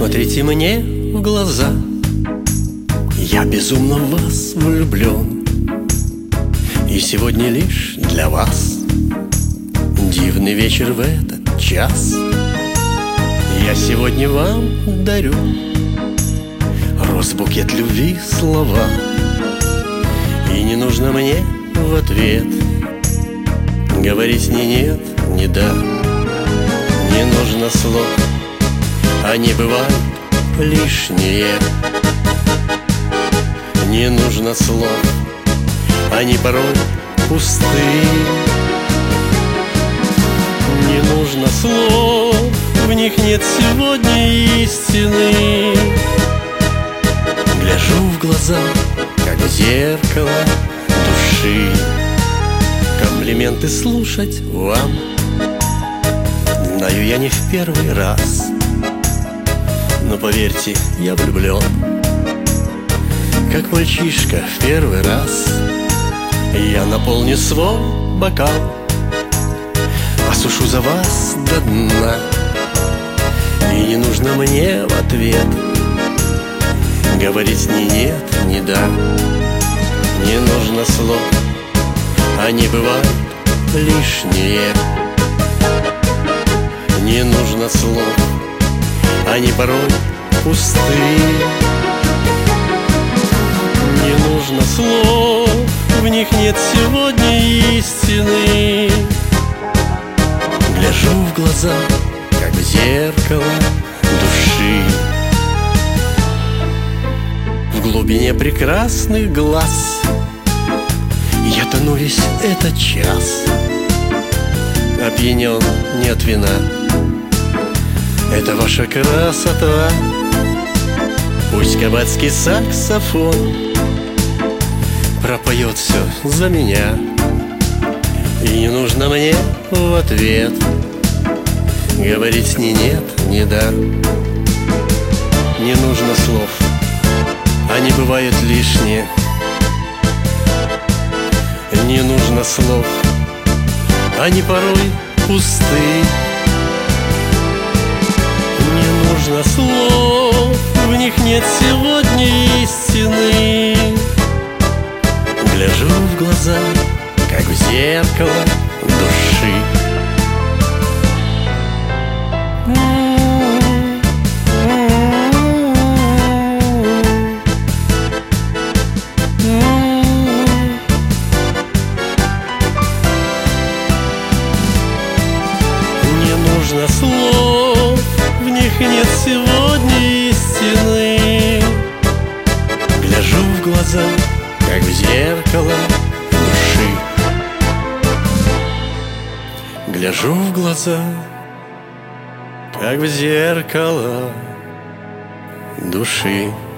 Посмотрите мне в глаза, я безумно в вас влюблен. И сегодня лишь для вас дивный вечер в этот час. Я сегодня вам дарю роз-букет любви, слова. И не нужно мне в ответ говорить ни нет, ни да. Не нужно слов, они бывают лишние. Не нужно слов, они порой пустые. Не нужно слов, в них нет сегодня истины. Гляжу в глаза, как в зеркало души. Комплименты слушать вам знаю я не в первый раз. Но поверьте, я влюблен, как мальчишка в первый раз. Я наполню свой бокал, осушу за вас до дна. И не нужно мне в ответ говорить ни нет, ни да. Не нужно слов, они бывают лишние. Не нужно слов, они порой пустые. Не нужно слов, в них нет сегодня истины. Гляжу в глаза, как в зеркало души. В глубине прекрасных глаз я тону весь этот час. Опьянен не от вина, это ваша красота. Пусть кабацкий саксофон пропоет все за меня. И не нужно мне в ответ говорить ни нет, ни да. Не нужно слов, они бывают лишние. Не нужно слов, они порой пусты. Не нужно слов, в них нет сегодня истины. Гляжу в глаза, как в зеркало души. Не нужно слов, в них нет сегодня истины. Гляжу в глаза, как в зеркало души. Гляжу в глаза, как в зеркало души.